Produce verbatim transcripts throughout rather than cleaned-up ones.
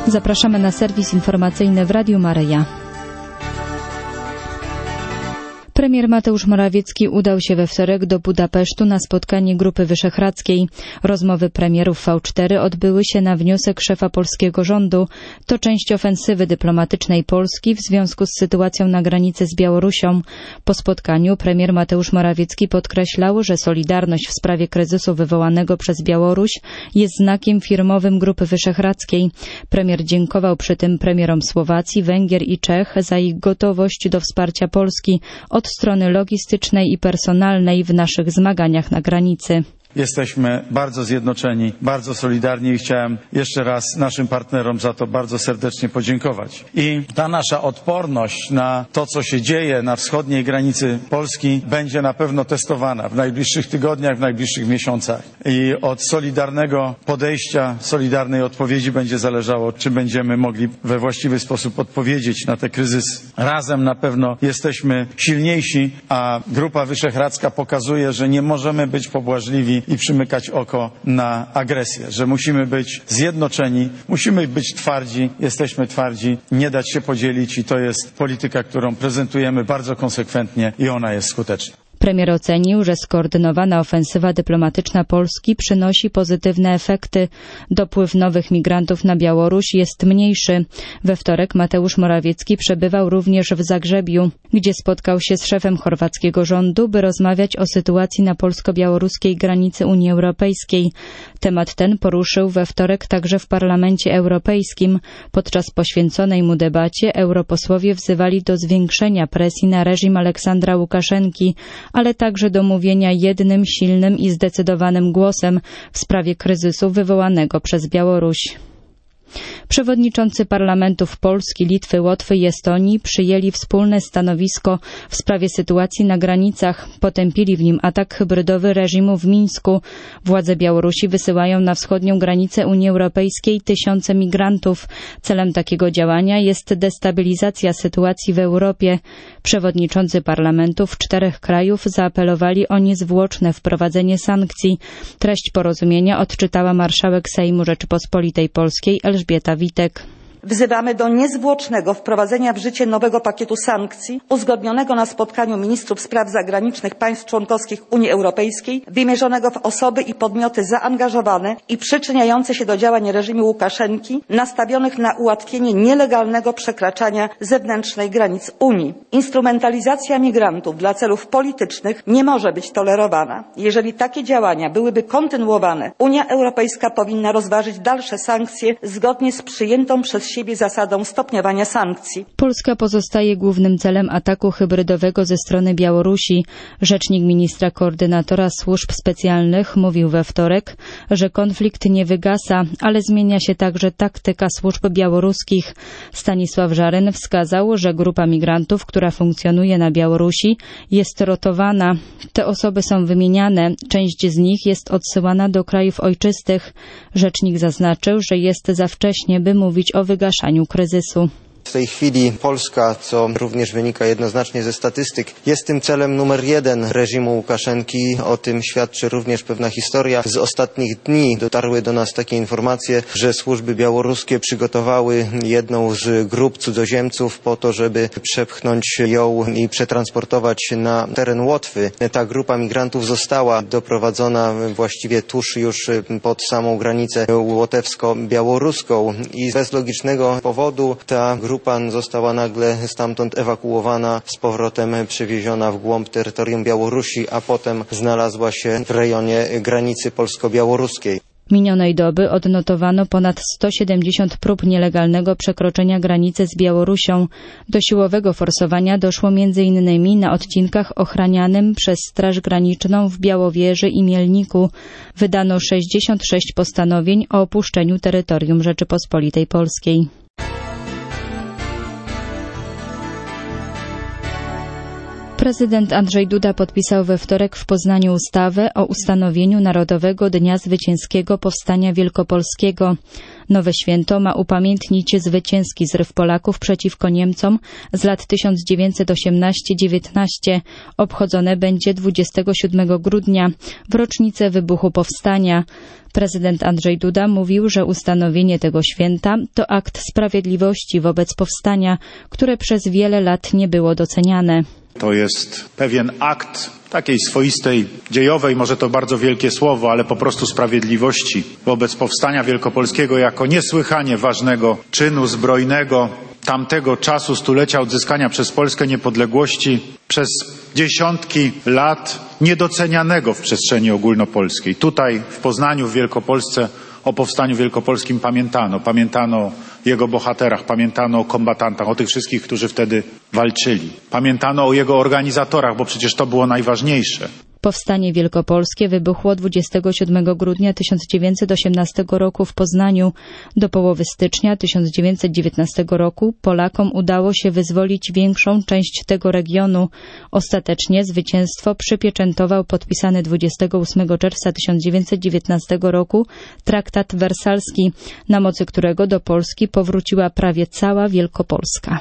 Zapraszamy na serwis informacyjny w Radiu Maryja. Premier Mateusz Morawiecki udał się we wtorek do Budapesztu na spotkanie Grupy Wyszehradzkiej. Rozmowy premierów V cztery odbyły się na wniosek szefa polskiego rządu. To część ofensywy dyplomatycznej Polski w związku z sytuacją na granicy z Białorusią. Po spotkaniu premier Mateusz Morawiecki podkreślał, że solidarność w sprawie kryzysu wywołanego przez Białoruś jest znakiem firmowym Grupy Wyszehradzkiej. Premier dziękował przy tym premierom Słowacji, Węgier i Czech za ich gotowość do wsparcia Polski od strony logistycznej i personalnej w naszych zmaganiach na granicy. Jesteśmy bardzo zjednoczeni, bardzo solidarni i chciałem jeszcze raz naszym partnerom za to bardzo serdecznie podziękować. I ta nasza odporność na to, co się dzieje na wschodniej granicy Polski, będzie na pewno testowana w najbliższych tygodniach, w najbliższych miesiącach. I od solidarnego podejścia, solidarnej odpowiedzi będzie zależało, czy będziemy mogli we właściwy sposób odpowiedzieć na te kryzysy. Razem na pewno jesteśmy silniejsi, a Grupa Wyszehradzka pokazuje, że nie możemy być pobłażliwi i przymykać oko na agresję, że musimy być zjednoczeni, musimy być twardzi, jesteśmy twardzi, nie dać się podzielić i to jest polityka, którą prezentujemy bardzo konsekwentnie i ona jest skuteczna. Premier ocenił, że skoordynowana ofensywa dyplomatyczna Polski przynosi pozytywne efekty. Dopływ nowych migrantów na Białoruś jest mniejszy. We wtorek Mateusz Morawiecki przebywał również w Zagrzebiu, gdzie spotkał się z szefem chorwackiego rządu, by rozmawiać o sytuacji na polsko-białoruskiej granicy Unii Europejskiej. Temat ten poruszył we wtorek także w Parlamencie Europejskim. Podczas poświęconej mu debacie europosłowie wzywali do zwiększenia presji na reżim Aleksandra Łukaszenki, ale także do mówienia jednym, silnym i zdecydowanym głosem w sprawie kryzysu wywołanego przez Białoruś. Przewodniczący parlamentów Polski, Litwy, Łotwy i Estonii przyjęli wspólne stanowisko w sprawie sytuacji na granicach. Potępili w nim atak hybrydowy reżimu w Mińsku. Władze Białorusi wysyłają na wschodnią granicę Unii Europejskiej tysiące migrantów. Celem takiego działania jest destabilizacja sytuacji w Europie. Przewodniczący parlamentów czterech krajów zaapelowali o niezwłoczne wprowadzenie sankcji. Treść porozumienia odczytała marszałek Sejmu Rzeczypospolitej Polskiej Elżbieta Witek. Wzywamy do niezwłocznego wprowadzenia w życie nowego pakietu sankcji uzgodnionego na spotkaniu ministrów spraw zagranicznych państw członkowskich Unii Europejskiej, wymierzonego w osoby i podmioty zaangażowane i przyczyniające się do działań reżimu Łukaszenki nastawionych na ułatwienie nielegalnego przekraczania zewnętrznej granic Unii. Instrumentalizacja migrantów dla celów politycznych nie może być tolerowana. Jeżeli takie działania byłyby kontynuowane, Unia Europejska powinna rozważyć dalsze sankcje zgodnie z przyjętą przez siebie zasadą stopniowania sankcji. Polska pozostaje głównym celem ataku hybrydowego ze strony Białorusi. Rzecznik ministra koordynatora służb specjalnych mówił we wtorek, że konflikt nie wygasa, ale zmienia się także taktyka służb białoruskich. Stanisław Żaryn wskazał, że grupa migrantów, która funkcjonuje na Białorusi, jest rotowana. Te osoby są wymieniane, część z nich jest odsyłana do krajów ojczystych. Rzecznik zaznaczył, że jest za wcześnie, by mówić o wygaszaniu kryzysu. W tej chwili Polska, co również wynika jednoznacznie ze statystyk, jest tym celem numer jeden reżimu Łukaszenki. O tym świadczy również pewna historia. Z ostatnich dni dotarły do nas takie informacje, że służby białoruskie przygotowały jedną z grup cudzoziemców po to, żeby przepchnąć ją i przetransportować na teren Łotwy. Ta grupa migrantów została doprowadzona właściwie tuż już pod samą granicę łotewsko-białoruską i bez logicznego powodu ta grupa Grupa została nagle stamtąd ewakuowana, z powrotem przewieziona w głąb terytorium Białorusi, a potem znalazła się w rejonie granicy polsko-białoruskiej. Minionej doby odnotowano ponad sto siedemdziesiąt prób nielegalnego przekroczenia granicy z Białorusią. Do siłowego forsowania doszło między innymi na odcinkach ochranianym przez Straż Graniczną w Białowieży i Mielniku. Wydano sześćdziesiąt sześć postanowień o opuszczeniu terytorium Rzeczypospolitej Polskiej. Prezydent Andrzej Duda podpisał we wtorek w Poznaniu ustawę o ustanowieniu Narodowego Dnia Zwycięskiego Powstania Wielkopolskiego. Nowe święto ma upamiętnić zwycięski zryw Polaków przeciwko Niemcom z lat tysiąc dziewięćset osiemnaście dziewiętnaście. Obchodzone będzie dwudziestego siódmego grudnia, w rocznicę wybuchu powstania. Prezydent Andrzej Duda mówił, że ustanowienie tego święta to akt sprawiedliwości wobec powstania, które przez wiele lat nie było doceniane. To jest pewien akt takiej swoistej, dziejowej, może to bardzo wielkie słowo, ale po prostu sprawiedliwości wobec powstania wielkopolskiego jako niesłychanie ważnego czynu zbrojnego tamtego czasu, stulecia odzyskania przez Polskę niepodległości, przez dziesiątki lat niedocenianego w przestrzeni ogólnopolskiej. Tutaj w Poznaniu, w Wielkopolsce o powstaniu wielkopolskim pamiętano. Pamiętano o jego bohaterach, pamiętano o kombatantach, o tych wszystkich, którzy wtedy walczyli. Pamiętano o jego organizatorach, bo przecież to było najważniejsze. Powstanie wielkopolskie wybuchło dwudziestego siódmego grudnia tysiąc dziewięćset osiemnastego roku w Poznaniu. Do połowy stycznia tysiąc dziewięćset dziewiętnastego roku Polakom udało się wyzwolić większą część tego regionu. Ostatecznie zwycięstwo przypieczętował podpisany dwudziestego ósmego czerwca tysiąc dziewięćset dziewiętnastego roku traktat wersalski, na mocy którego do Polski powróciła prawie cała Wielkopolska.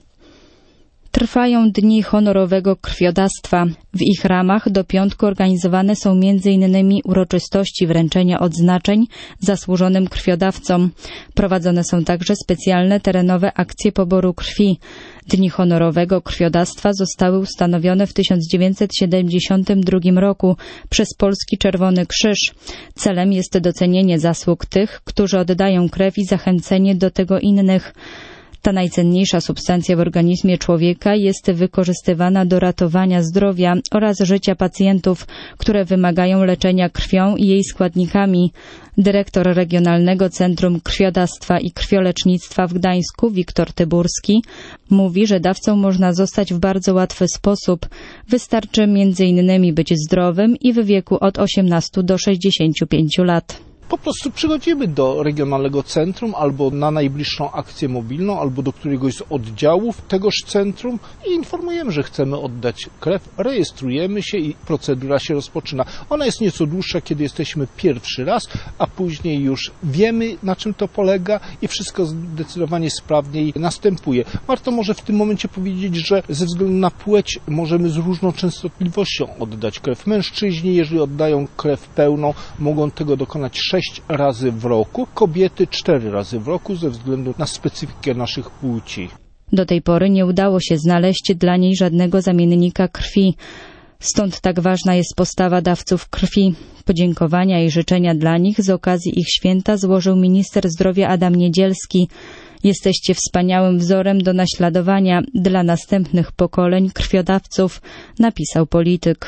Trwają dni honorowego krwiodawstwa. W ich ramach do piątku organizowane są między innymi uroczystości wręczenia odznaczeń zasłużonym krwiodawcom. Prowadzone są także specjalne terenowe akcje poboru krwi. Dni honorowego krwiodawstwa zostały ustanowione w tysiąc dziewięćset siedemdziesiątym drugim roku przez Polski Czerwony Krzyż. Celem jest docenienie zasług tych, którzy oddają krew i zachęcenie do tego innych. Ta najcenniejsza substancja w organizmie człowieka jest wykorzystywana do ratowania zdrowia oraz życia pacjentów, które wymagają leczenia krwią i jej składnikami. Dyrektor Regionalnego Centrum Krwiodawstwa i Krwiolecznictwa w Gdańsku, Wiktor Tyburski, mówi, że dawcą można zostać w bardzo łatwy sposób. Wystarczy między innymi być zdrowym i w wieku od osiemnastu do sześćdziesięciu pięciu lat. Po prostu przychodzimy do regionalnego centrum albo na najbliższą akcję mobilną, albo do któregoś z oddziałów tegoż centrum i informujemy, że chcemy oddać krew, rejestrujemy się i procedura się rozpoczyna. Ona jest nieco dłuższa, kiedy jesteśmy pierwszy raz, a później już wiemy, na czym to polega i wszystko zdecydowanie sprawniej następuje. Warto może w tym momencie powiedzieć, że ze względu na płeć możemy z różną częstotliwością oddać krew. Mężczyźni, jeżeli oddają krew pełną, mogą tego dokonać sześć razy w roku, kobiety cztery razy w roku ze względu na specyfikę naszych płci. Do tej pory nie udało się znaleźć dla niej żadnego zamiennika krwi. Stąd tak ważna jest postawa dawców krwi. Podziękowania i życzenia dla nich z okazji ich święta złożył minister zdrowia Adam Niedzielski. Jesteście wspaniałym wzorem do naśladowania dla następnych pokoleń krwiodawców, napisał polityk.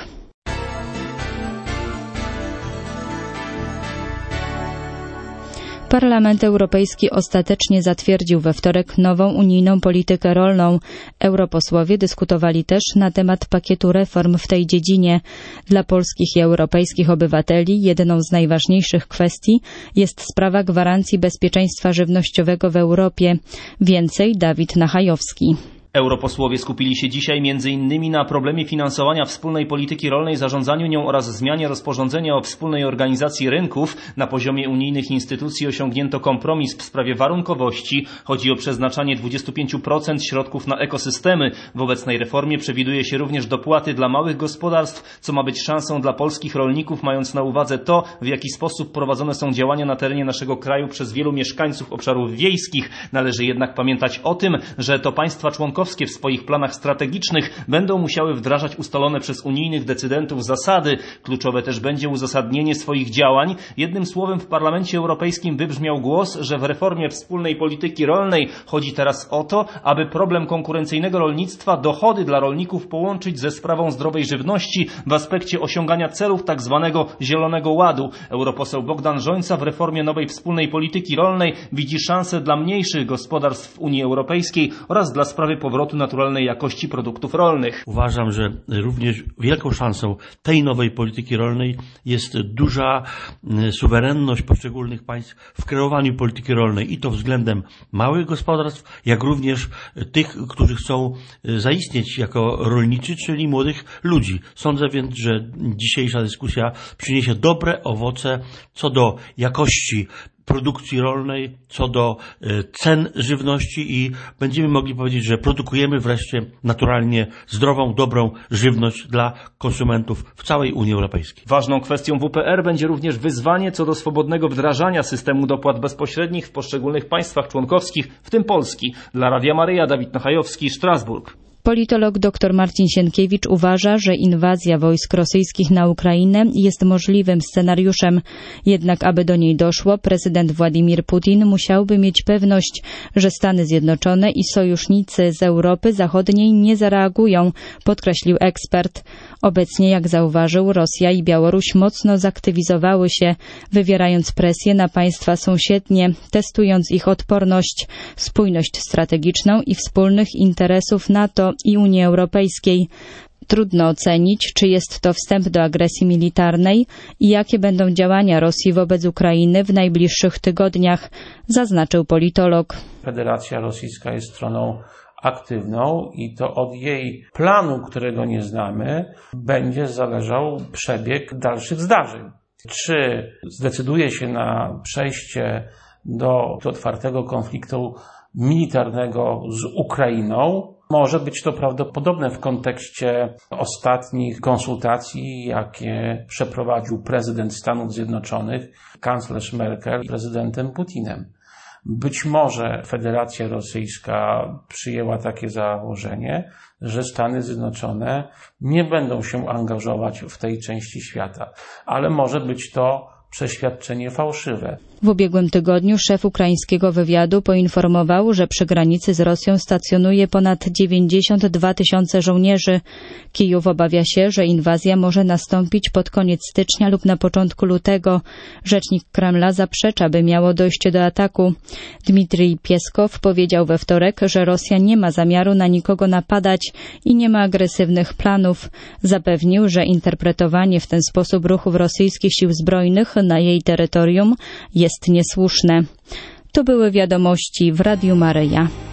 Parlament Europejski ostatecznie zatwierdził we wtorek nową unijną politykę rolną. Europosłowie dyskutowali też na temat pakietu reform w tej dziedzinie. Dla polskich i europejskich obywateli jedną z najważniejszych kwestii jest sprawa gwarancji bezpieczeństwa żywnościowego w Europie. Więcej Dawid Nachajowski. Europosłowie skupili się dzisiaj między innymi na problemie finansowania wspólnej polityki rolnej, zarządzaniu nią oraz zmianie rozporządzenia o wspólnej organizacji rynków. Na poziomie unijnych instytucji osiągnięto kompromis w sprawie warunkowości. Chodzi o przeznaczanie dwadzieścia pięć procent środków na ekosystemy. W obecnej reformie przewiduje się również dopłaty dla małych gospodarstw, co ma być szansą dla polskich rolników, mając na uwadze to, w jaki sposób prowadzone są działania na terenie naszego kraju przez wielu mieszkańców obszarów wiejskich. Należy jednak pamiętać o tym, że to państwa członkowskie w swoich planach strategicznych będą musiały wdrażać ustalone przez unijnych decydentów zasady. Kluczowe też będzie uzasadnienie swoich działań. Jednym słowem w Parlamencie Europejskim wybrzmiał głos, że w reformie wspólnej polityki rolnej chodzi teraz o to, aby problem konkurencyjnego rolnictwa, dochody dla rolników połączyć ze sprawą zdrowej żywności w aspekcie osiągania celów tak zwanego Zielonego Ładu. Europoseł Bogdan Rzońca w reformie nowej wspólnej polityki rolnej widzi szansę dla mniejszych gospodarstw Unii Europejskiej oraz dla sprawy powrotu naturalnej jakości produktów rolnych. Uważam, że również wielką szansą tej nowej polityki rolnej jest duża suwerenność poszczególnych państw w kreowaniu polityki rolnej i to względem małych gospodarstw, jak również tych, którzy chcą zaistnieć jako rolniczy, czyli młodych ludzi. Sądzę więc, że dzisiejsza dyskusja przyniesie dobre owoce co do jakości produkcji rolnej, co do cen żywności i będziemy mogli powiedzieć, że produkujemy wreszcie naturalnie zdrową, dobrą żywność dla konsumentów w całej Unii Europejskiej. Ważną kwestią W P R będzie również wyzwanie co do swobodnego wdrażania systemu dopłat bezpośrednich w poszczególnych państwach członkowskich, w tym Polski. Dla Radia Maryja, Dawid Nachajowski, Strasburg. Politolog dr Marcin Sienkiewicz uważa, że inwazja wojsk rosyjskich na Ukrainę jest możliwym scenariuszem. Jednak aby do niej doszło, prezydent Władimir Putin musiałby mieć pewność, że Stany Zjednoczone i sojusznicy z Europy Zachodniej nie zareagują, podkreślił ekspert. Obecnie, jak zauważył, Rosja i Białoruś mocno zaktywizowały się, wywierając presję na państwa sąsiednie, testując ich odporność, spójność strategiczną i wspólnych interesów NATO i Unii Europejskiej. Trudno ocenić, czy jest to wstęp do agresji militarnej i jakie będą działania Rosji wobec Ukrainy w najbliższych tygodniach, zaznaczył politolog. Federacja Rosyjska jest stroną aktywną i to od jej planu, którego nie znamy, będzie zależał przebieg dalszych zdarzeń. Czy zdecyduje się na przejście do otwartego konfliktu militarnego z Ukrainą? Może być to prawdopodobne w kontekście ostatnich konsultacji, jakie przeprowadził prezydent Stanów Zjednoczonych, kanclerz Merkel z prezydentem Putinem. Być może Federacja Rosyjska przyjęła takie założenie, że Stany Zjednoczone nie będą się angażować w tej części świata, ale może być to przeświadczenie fałszywe. W ubiegłym tygodniu szef ukraińskiego wywiadu poinformował, że przy granicy z Rosją stacjonuje ponad dziewięćdziesiąt dwa tysiące żołnierzy. Kijów obawia się, że inwazja może nastąpić pod koniec stycznia lub na początku lutego. Rzecznik Kremla zaprzecza, by miało dojść do ataku. Dmitrij Pieskow powiedział we wtorek, że Rosja nie ma zamiaru na nikogo napadać i nie ma agresywnych planów. Zapewnił, że interpretowanie w ten sposób ruchów rosyjskich sił zbrojnych na jej terytorium jest niesłuszne. To były wiadomości w Radiu Maryja.